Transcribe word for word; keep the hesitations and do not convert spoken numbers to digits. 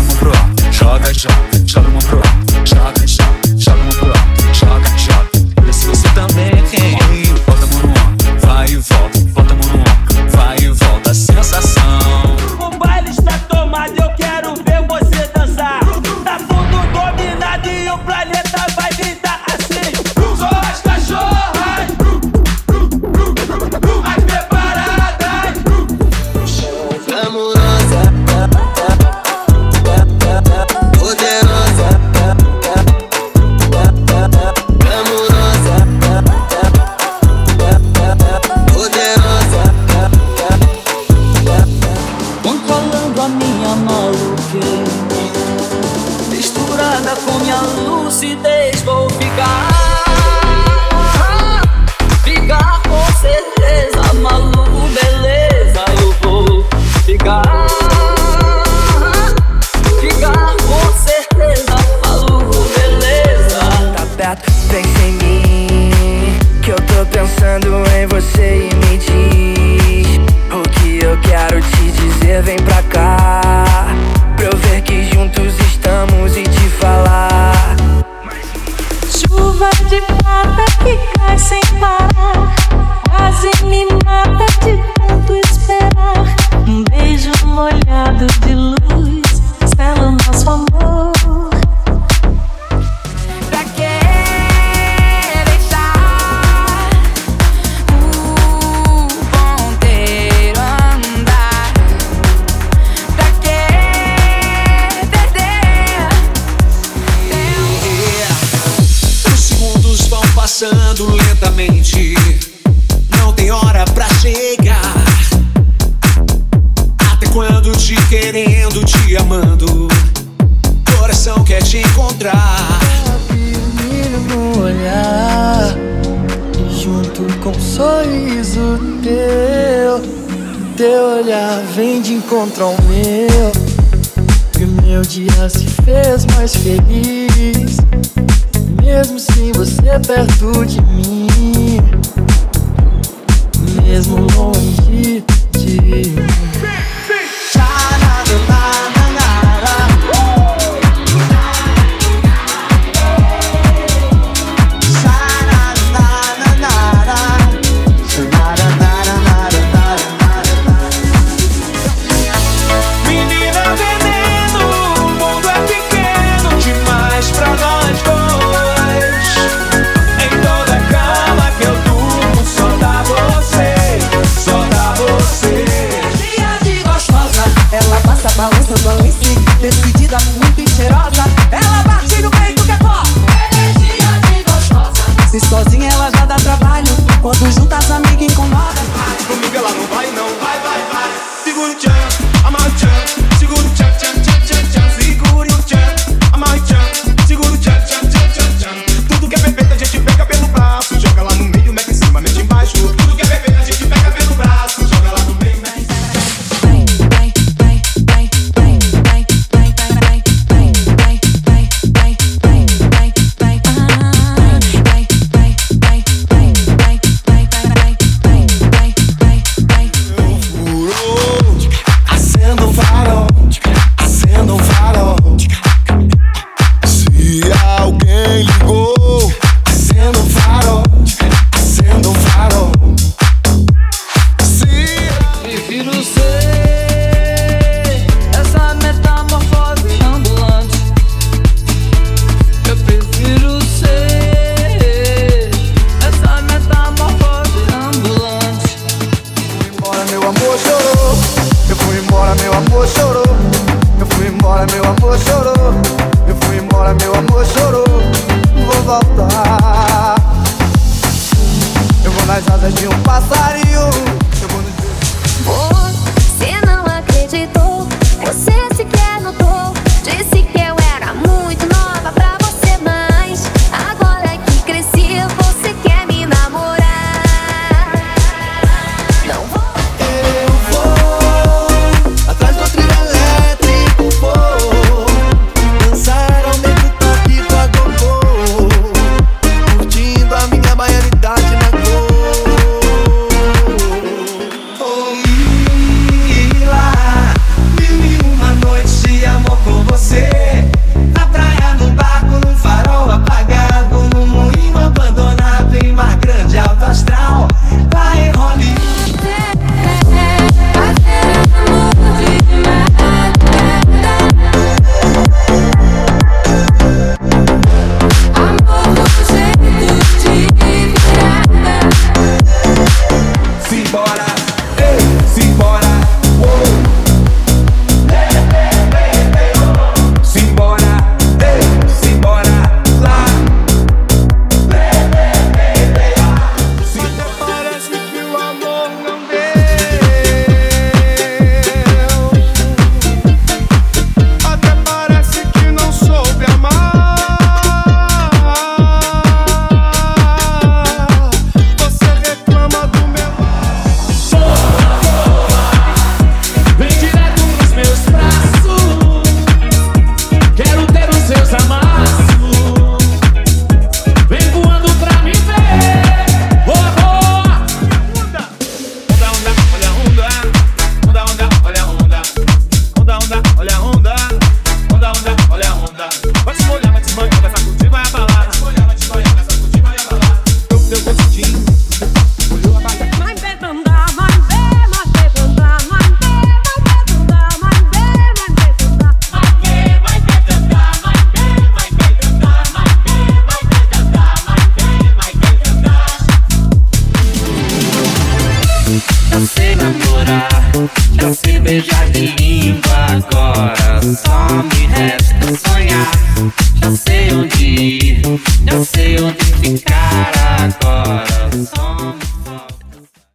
mão pro alto, joga, joga, joga a mão pro alto, joga, joga, joga a mão pro alto, joga, joga. Olha se você também tem. Bota a mão no ombro, vai e volta, bota a mão no ombro, vai e volta, a sensação. O baile está tomado, eu quero ver você dançar. Tá tudo dominado e o planeta vai gritar assim. Só as cachorras, as preparadas, amorosa, poderosa, amorosa, poderosa. Controlando a minha maluquez, misturada com minha lucidez, vou ficar, ficar com certeza, maluco, beleza, eu vou ficar, ficar com certeza, maluco, beleza. Tá perto, pensa em mim, que eu tô pensando em você e me diz o que eu quero te dizer, vem pra cá, pra eu ver que juntos estamos e te falar. Chuva de prata que cai sem parar, quase me mata de tanto esperar. Um beijo molhado de luz sela o nosso amor. Pra que deixar o ponteiro andar? Pra que perder tempo? Os segundos vão passando lentamente, não tem hora pra chegar. Até quando te querendo, te amando, coração quer te encontrar. Brilho no olhar, junto com um sorriso teu, teu olhar vem de encontro ao meu, e meu dia se fez mais feliz, mesmo sem você perto de mim, mesmo longe de mim. menina veneno, o mundo é pequeno demais pra nós dois. Em toda cama que eu durmo, só dá você, só dá você. Dia de gostosa, ela passa, balança, balança, decidida, muito cheirosa. Ela bate no peito que é pop. Energia de gostosa. Se sozinha ela já dá trabalho, quando junta as amigas incomoda. Comigo ela não vai não, vai, vai, vai. Segura o tchan, amarra o tchan, segura o tchan, tchan, tchan, tchan, tchan. Segure o tchan, amarra o tchan, segura o tchan, tchan, tchan, tchan, tchan. Tudo que é perfeito a gente pega pelo braço, joga lá no meio, mete em cima, mete embaixo. Tudo que é perfeito a gente pega pelo braço, joga lá no meio, mete em cima. Acenda um farol, acenda um farol. Se alguém ligou, acenda um farol, acenda um farol. Se Prefiro ser essa metamorfose ambulante. Eu prefiro ser essa metamorfose ambulante. Embora meu amor chorou, eu fui embora meu amor chorou, eu fui embora meu amor chorou, eu fui embora meu amor chorou, vou voltar. Eu vou nas asas de um passarinho, eu vou no... Você não acreditou, você sequer notou. Disse que eu era muito nova pra você, mas agora que cresci, você quer me namorar. Não vou. eu vou atrás do trio elétrico, vou. resta sonhar. Já sei onde ir, já sei onde ficar.